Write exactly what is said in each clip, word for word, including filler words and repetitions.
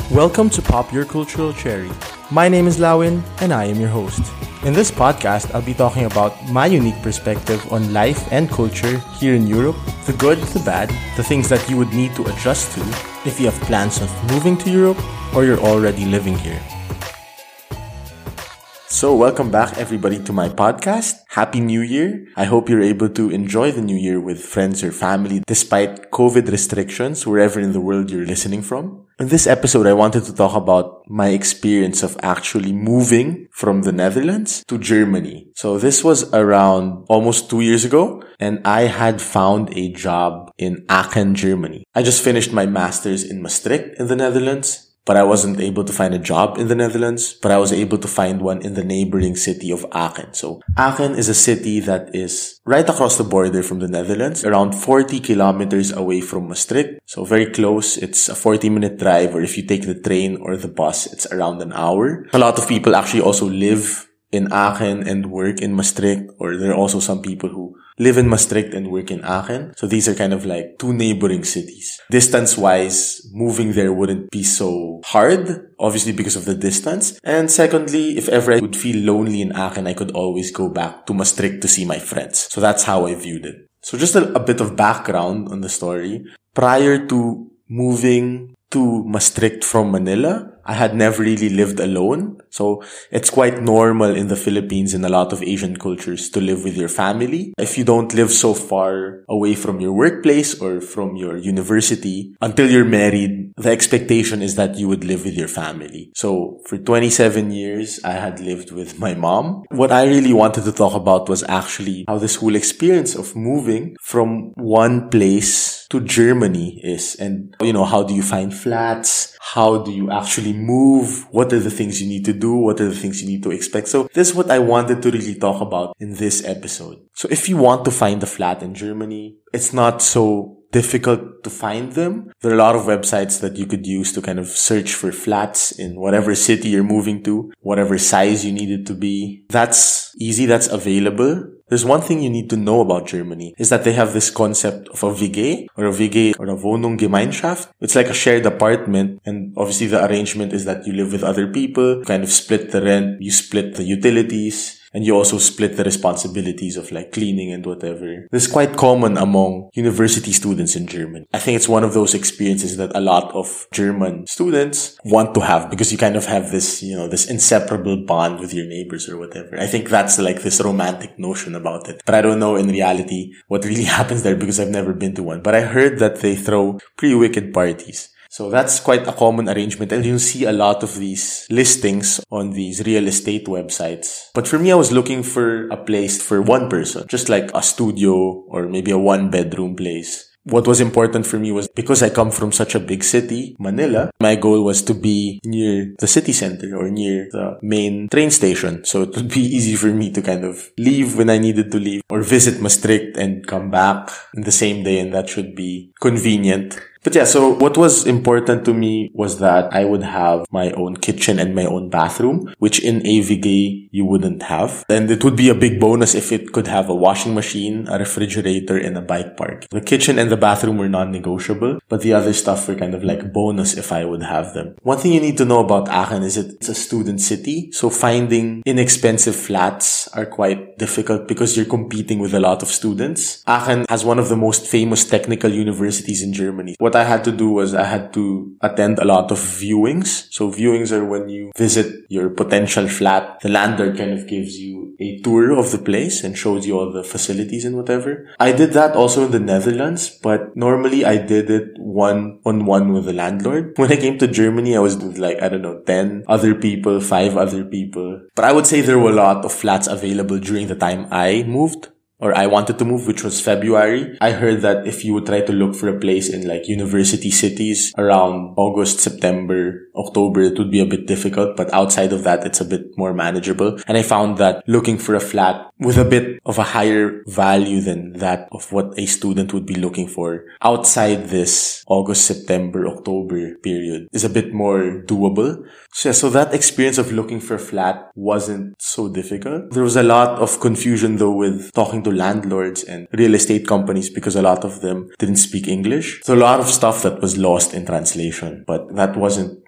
Welcome to Pop Your Cultural Cherry. My name is Lawin, and I am your host. In this podcast, I'll be talking about my unique perspective on life and culture here in Europe, the good, the bad, the things that you would need to adjust to if you have plans of moving to Europe or you're already living here. So welcome back everybody to my podcast. Happy New Year. I hope you're able to enjoy the new year with friends or family despite COVID restrictions wherever in the world you're listening from. In this episode, I wanted to talk about my experience of actually moving from the Netherlands to Germany. So this was around almost two years ago, and I had found a job in Aachen, Germany. I just finished my master's in Maastricht in the Netherlands. But I wasn't able to find a job in the Netherlands, but I was able to find one in the neighboring city of Aachen. So Aachen is a city that is right across the border from the Netherlands, around forty kilometers away from Maastricht. So very close. It's a forty minute drive, or if you take the train or the bus, it's around an hour. A lot of people actually also live in Aachen and work in Maastricht, or there are also some people who live in Maastricht and work in Aachen. So these are kind of like two neighboring cities. Distance-wise, moving there wouldn't be so hard, obviously because of the distance. And secondly, if ever I would feel lonely in Aachen, I could always go back to Maastricht to see my friends. So that's how I viewed it. So just a, a bit of background on the story. Prior to moving to Maastricht from Manila, I had never really lived alone. So it's quite normal in the Philippines and a lot of Asian cultures to live with your family. If you don't live so far away from your workplace or from your university, until you're married, the expectation is that you would live with your family. So for twenty-seven years, I had lived with my mom. What I really wanted to talk about was actually how this whole experience of moving from one place to Germany is. And, you know, how do you find flats? How do you actually move? What are the things you need to do? What are the things you need to expect? So this is what I wanted to really talk about in this episode. So if you want to find a flat in Germany, it's not so difficult to find them. There are a lot of websites that you could use to kind of search for flats in whatever city you're moving to, whatever size you need it to be. That's easy. That's available. There's one thing you need to know about Germany is that they have this concept of a W G or a W G or a Wohnungsgemeinschaft. It's like a shared apartment, and obviously the arrangement is that you live with other people, you kind of split the rent, you split the utilities, and you also split the responsibilities of like cleaning and whatever. This is quite common among university students in Germany. I think it's one of those experiences that a lot of German students want to have because you kind of have this, you know, this inseparable bond with your neighbors or whatever. I think that's like this romantic notion about it. But I don't know in reality what really happens there because I've never been to one. But I heard that they throw pretty wicked parties. So that's quite a common arrangement, and you'll see a lot of these listings on these real estate websites. But for me, I was looking for a place for one person, just like a studio or maybe a one bedroom place. What was important for me was because I come from such a big city, Manila, my goal was to be near the city center or near the main train station. So it would be easy for me to kind of leave when I needed to leave or visit Maastricht and come back in the same day, and that should be convenient. But yeah, so what was important to me was that I would have my own kitchen and my own bathroom, which in a W G you wouldn't have. And it would be a big bonus if it could have a washing machine, a refrigerator, and a bike park. The kitchen and the bathroom were non-negotiable, but the other stuff were kind of like bonus if I would have them. One thing you need to know about Aachen is it's a student city, so finding inexpensive flats are quite difficult because you're competing with a lot of students. Aachen has one of the most famous technical universities in Germany. What I had to do was I had to attend a lot of viewings. So viewings are when you visit your potential flat. The landlord kind of gives you a tour of the place and shows you all the facilities and whatever. I did that also in the Netherlands, but normally I did it one-on-one with the landlord. When I came to Germany, I was with like, I don't know, ten other people, five other people. But I would say there were a lot of flats available during the time I moved. Or I wanted to move, which was February. I heard that if you would try to look for a place in like university cities around August, September, October, it would be a bit difficult. But outside of that, it's a bit more manageable. And I found that looking for a flat with a bit of a higher value than that of what a student would be looking for outside this August, September, October period is a bit more doable. So yeah, so that experience of looking for a flat wasn't so difficult. There was a lot of confusion though with talking to landlords and real estate companies because a lot of them didn't speak English. So a lot of stuff that was lost in translation, but that wasn't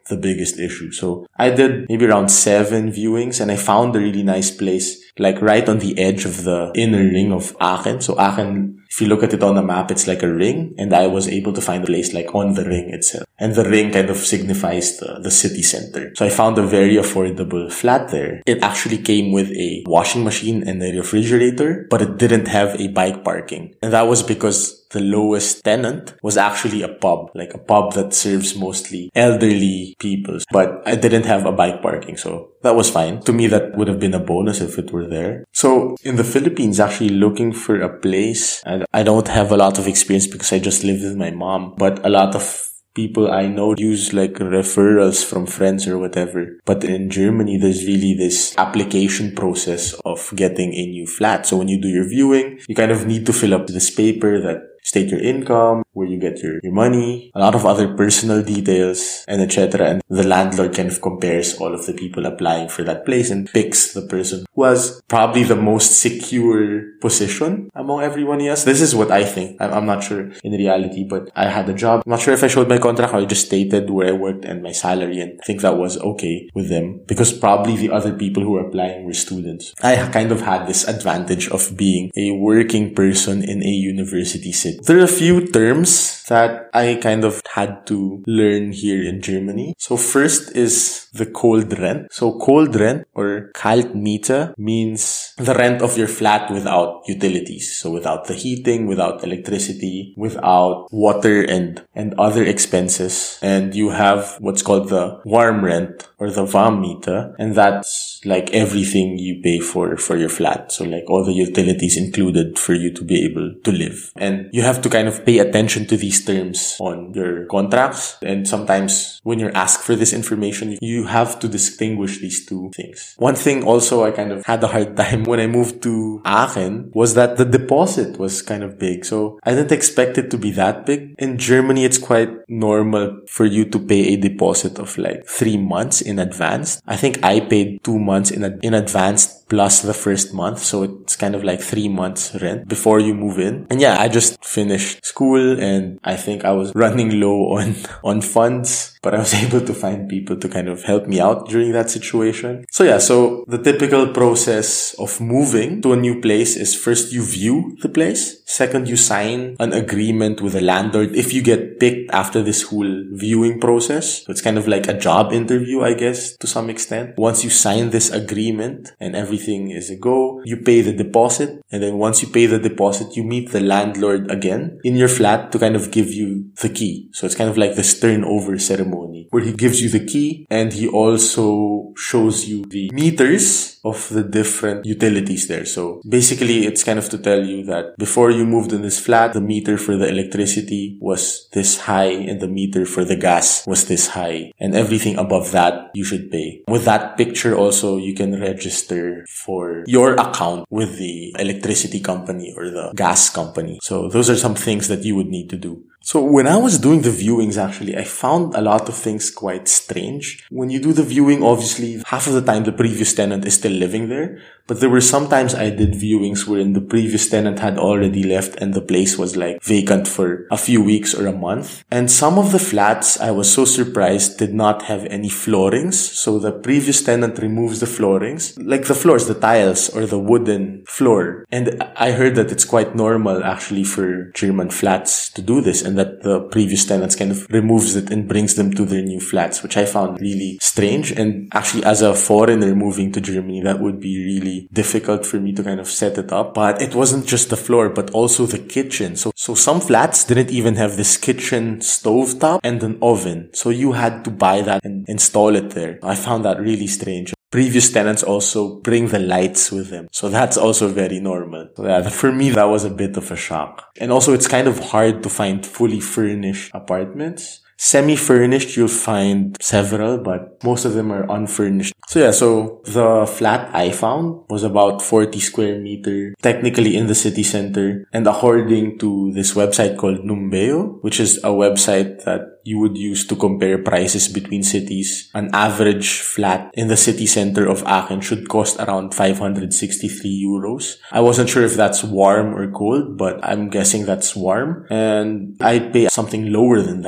the biggest issue. So I did maybe around seven viewings and I found a really nice place, like right on the edge of the inner ring of Aachen. So Aachen, if you look at it on the map, it's like a ring, and I was able to find a place like on the ring itself. And the ring kind of signifies the, the city center. So I found a very affordable flat there. It actually came with a washing machine and a refrigerator, but it didn't have a bike parking. And that was because the lowest tenant was actually a pub, like a pub that serves mostly elderly people. But I didn't have a bike parking, so that was fine. To me, that would have been a bonus if it were there. So in the Philippines, actually looking for a place, and I don't have a lot of experience because I just lived with my mom, but a lot of people I know use like referrals from friends or whatever. But in Germany, there's really this application process of getting a new flat. So when you do your viewing, you kind of need to fill up this paper that state your income, where you get your, your money, a lot of other personal details, and et cetera. And the landlord kind of compares all of the people applying for that place and picks the person who has probably the most secure position among everyone else. This is what I think. I'm, I'm not sure in reality, but I had a job. I'm not sure if I showed my contract or I just stated where I worked and my salary, and I think that was okay with them because probably the other people who were applying were students. I kind of had this advantage of being a working person in a university city. There are a few terms that I kind of had to learn here in Germany. So first is the cold rent. So cold rent or Kaltmiete means the rent of your flat without utilities. So without the heating, without electricity, without water and, and other expenses. And you have what's called the warm rent or the Warmmiete. And that's like everything you pay for, for your flat. So like all the utilities included for you to be able to live. And you have to kind of pay attention to these terms on your contracts. And sometimes when you're asked for this information, you have to distinguish these two things. One thing also I kind of had a hard time when I moved to Aachen was that the deposit was kind of big. So I didn't expect it to be that big. In Germany, it's quite normal for you to pay a deposit of like three months in advance. I think I paid two months in, a, in advance plus the first month. So it's kind of like three months rent before you move in. And yeah, I just finished school and I think I was running low on, on funds, but I was able to find people to kind of help me out during that situation. So yeah, so the typical process of moving to a new place is first you view the place. Second, you sign an agreement with a landlord if you get picked after this whole viewing process. So it's kind of like a job interview, I guess, to some extent. Once you sign this agreement and everything is a go, you pay the deposit. And then once you pay the deposit, you meet the landlord again in your flat to kind of give you the key. So it's kind of like this turnover ceremony where he gives you the key and he also shows you the meters of the different utilities there. So basically, it's kind of to tell you that before you moved in this flat, the meter for the electricity was this high and the meter for the gas was this high. And everything above that, you should pay. With that picture also, you can register for your account with the electricity company or the gas company. So those are some things that you would need to do. So when I was doing the viewings, actually, I found a lot of things quite strange. When you do the viewing, obviously, half of the time the previous tenant is still living there. But there were sometimes I did viewings wherein the previous tenant had already left and the place was like vacant for a few weeks or a month. And some of the flats, I was so surprised, did not have any floorings. So the previous tenant removes the floorings, like the floors, the tiles or the wooden floor. And I heard that it's quite normal actually for German flats to do this, and that the previous tenants kind of removes it and brings them to their new flats, which I found really strange. And actually, as a foreigner moving to Germany, that would be really difficult for me to kind of set it up. But it wasn't just the floor, but also the kitchen. So, so some flats didn't even have this kitchen stovetop and an oven. So you had to buy that and install it there. I found that really strange. Previous tenants also bring the lights with them. So that's also very normal. So yeah, for me, that was a bit of a shock. And also, it's kind of hard to find fully furnished apartments. Semi-furnished, you'll find several, but most of them are unfurnished. So yeah, so the flat I found was about forty square meter, technically in the city center. And according to this website called Numbeo, which is a website that you would use to compare prices between cities, an average flat in the city center of Aachen should cost around five hundred sixty-three euros. I wasn't sure if that's warm or cold, but I'm guessing that's warm. And I'd pay something lower than that.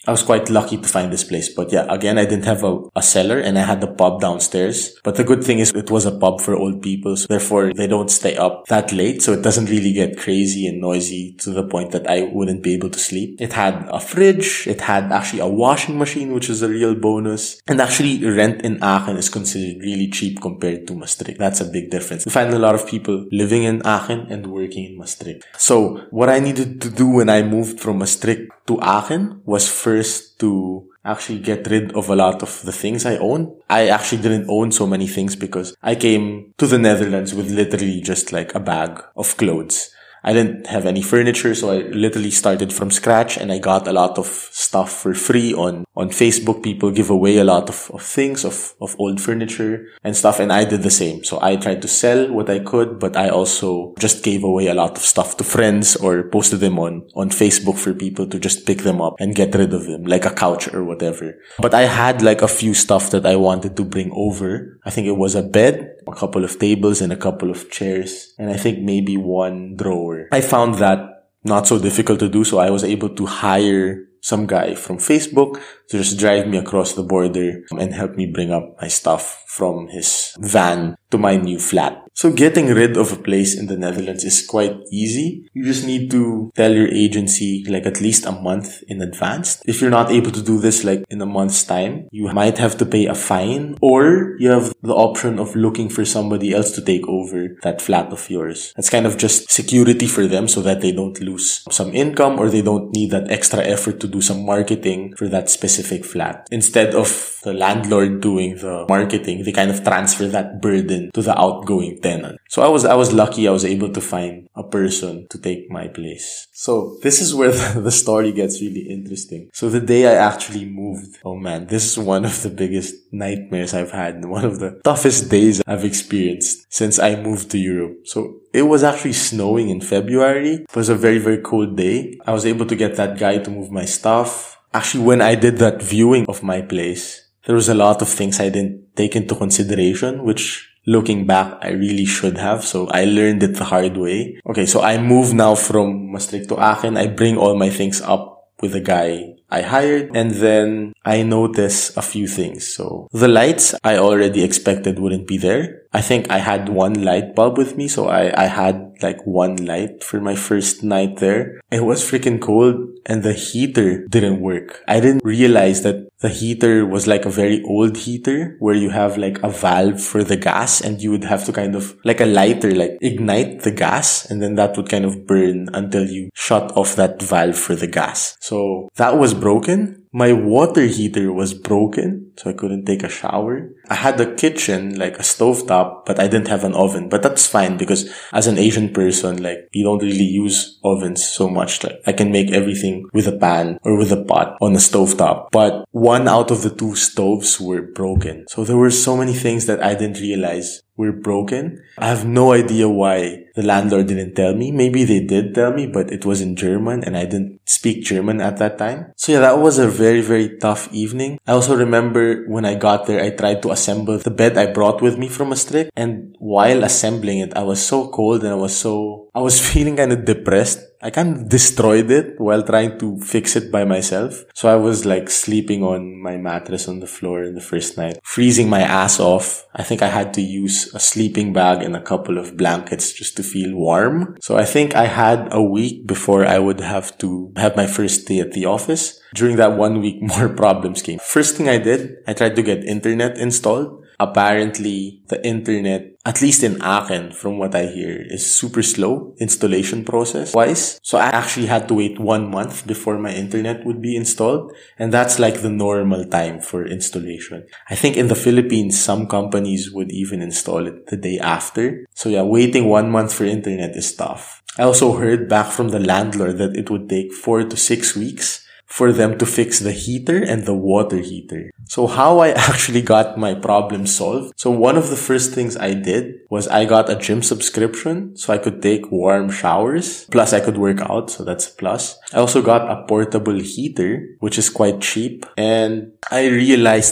I was quite lucky to find this place. But yeah, again, I didn't have a, a cellar and I had the pub downstairs. But the good thing is it was a pub for old people. So therefore, they don't stay up that late. So it doesn't really get crazy and noisy to the point that I wouldn't be able to sleep. It had a fridge. It had actually a washing machine, which is a real bonus. And actually, rent in Aachen is considered really cheap compared to Maastricht. That's a big difference. You find a lot of people living in Aachen and working in Maastricht. So what I needed to do when I moved from Maastricht to Aachen was first to actually get rid of a lot of the things I own. I actually didn't own so many things because I came to the Netherlands with literally just like a bag of clothes. I didn't have any furniture, so I literally started from scratch and I got a lot of stuff for free on, on Facebook. People give away a lot of, of things, of, of old furniture and stuff, and I did the same. So I tried to sell what I could, but I also just gave away a lot of stuff to friends or posted them on, on Facebook for people to just pick them up and get rid of them, like a couch or whatever. But I had like a few stuff that I wanted to bring over. I think it was a bed, a couple of tables and a couple of chairs, and I think maybe one drawer. I found that not so difficult to do, so I was able to hire some guy from Facebook to just drive me across the border and help me bring up my stuff from his van to my new flat. So getting rid of a place in the Netherlands is quite easy. You just need to tell your agency like at least a month in advance. If you're not able to do this like in a month's time, you might have to pay a fine, or you have the option of looking for somebody else to take over that flat of yours. That's kind of just security for them so that they don't lose some income or they don't need that extra effort to do some marketing for that specific flat. Instead of the landlord doing the marketing, they kind of transfer that burden to the outgoing tenant. So I was I was lucky I was able to find a person to take my place. So this is where the, the story gets really interesting. So the day I actually moved, oh man, this is one of the biggest nightmares I've had, one of the toughest days I've experienced since I moved to Europe. So it was actually snowing in February. It was a very, very cold day. I was able to get that guy to move my stuff. Actually, when I did that viewing of my place, there was a lot of things I didn't take into consideration, which looking back, I really should have. So I learned it the hard way. Okay, so I moved now from Maastricht to Aachen. I bring all my things up with the guy I hired, and then I notice a few things. So the lights I already expected wouldn't be there. I think I had one light bulb with me, so I, I had like one light for my first night there. It was freaking cold and the heater didn't work. I didn't realize that the heater was like a very old heater where you have like a valve for the gas and you would have to kind of like a lighter, like ignite the gas, and then that would kind of burn until you shut off that valve for the gas. So that was broken. My water heater was broken, so I couldn't take a shower. I had a kitchen, like a stovetop, but I didn't have an oven. But that's fine because as an Asian person, like, you don't really use ovens so much. Like, I can make everything with a pan or with a pot on a stovetop. But one out of the two stoves were broken. So there were so many things that I didn't realize were broken. I have no idea why the landlord didn't tell me. Maybe they did tell me, but it was in German and I didn't speak German at that time. So yeah, that was a very, very tough evening. I also remember when I got there, I tried to assemble the bed I brought with me from Maastricht. And while assembling it, I was so cold and I was so, I was feeling kind of depressed. I kind of destroyed it while trying to fix it by myself. So I was like sleeping on my mattress on the floor in the first night, freezing my ass off. I think I had to use a sleeping bag and a couple of blankets just to feel warm. So I think I had a week before I would have to have my first day at the office. During that one week, more problems came. First thing I did, I tried to get internet installed. Apparently, the internet, at least in Aachen, from what I hear, is super slow installation process wise. So I actually had to wait one month before my internet would be installed. And that's like the normal time for installation. I think in the Philippines, some companies would even install it the day after. So yeah, waiting one month for internet is tough. I also heard back from the landlord that it would take four to six weeks for them to fix the heater and the water heater. So how I actually got my problem solved. So one of the first things I did was I got a gym subscription so I could take warm showers. Plus I could work out, so that's a plus. I also got a portable heater, which is quite cheap. And I realized that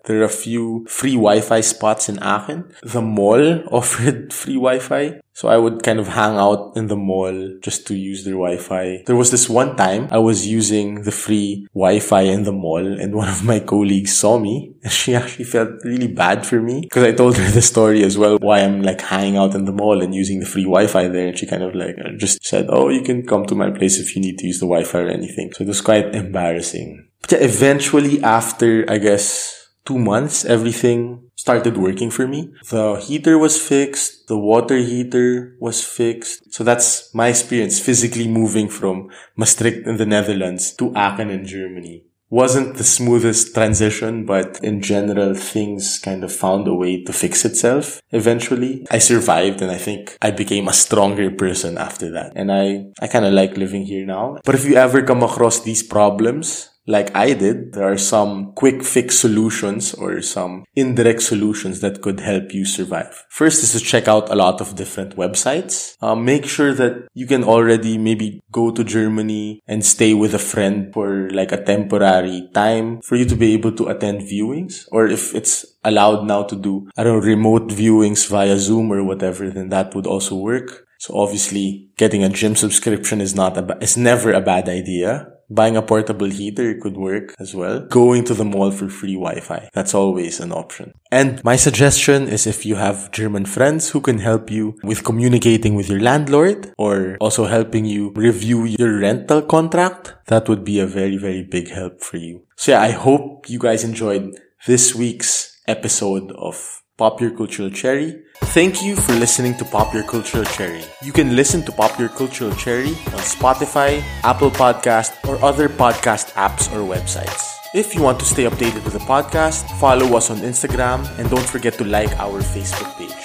there are a few free Wi-Fi spots in Aachen. The mall offered free Wi-Fi. So I would kind of hang out in the mall just to use their Wi-Fi. There was this one time I was using the free Wi-Fi in the mall and one of my colleagues saw me and she actually felt really bad for me because I told her the story as well, why I'm like hanging out in the mall and using the free Wi-Fi there. And she kind of like just said, oh, you can come to my place if you need to use the Wi-Fi or anything. So it was quite embarrassing. But yeah, eventually after, I guess, two months, everything started working for me. The heater was fixed. The water heater was fixed. So that's my experience physically moving from Maastricht in the Netherlands to Aachen in Germany. Wasn't the smoothest transition, but in general, things kind of found a way to fix itself eventually. I survived and I think I became a stronger person after that. And I, I kind of like living here now. But if you ever come across these problems, like I did, there are some quick fix solutions or some indirect solutions that could help you survive. First is to check out a lot of different websites. Uh, make sure that you can already maybe go to Germany and stay with a friend for like a temporary time for you to be able to attend viewings. Or if it's allowed now to do, I don't know, remote viewings via Zoom or whatever, then that would also work. So obviously getting a gym subscription is not a ba- is never a bad idea. Buying a portable heater could work as well. Going to the mall for free Wi-Fi. That's always an option. And my suggestion is if you have German friends who can help you with communicating with your landlord or also helping you review your rental contract, that would be a very, very big help for you. So yeah, I hope you guys enjoyed this week's episode of Pop Your Cultural Cherry. Thank you for listening to Pop Your Cultural Cherry. You can listen to Pop Your Cultural Cherry on Spotify, Apple Podcast, or other podcast apps or websites. If you want to stay updated with the podcast, follow us on Instagram and don't forget to like our Facebook page.